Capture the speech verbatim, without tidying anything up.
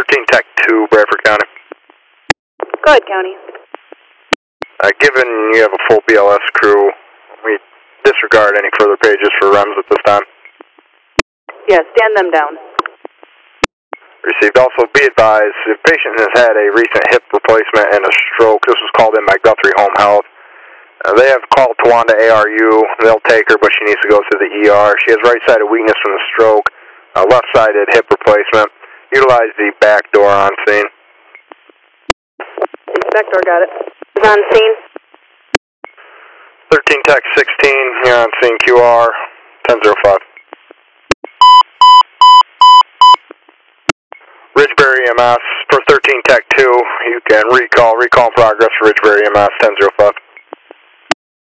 thirteen Tech two, Bradford County. Go ahead, County. Uh, given you have a full B L S crew, we disregard any further pages for R E Ms at this time. Yes, stand them down. Received. Also, be advised, the patient has had a recent hip replacement and a stroke. This was called in by Guthrie Home Health. Uh, they have called Towanda A R U. They'll take her, but she needs to go to the E R. She has right-sided weakness from the stroke, uh, left-sided hip replacement. Utilize the back door on scene. Inspector got it. Is on scene. thirteen Tech sixteen, here on scene Q R, ten oh five. Ridgebury E M S for thirteen Tech two, you can recall, recall in progress for Ridgebury E M S ten oh five.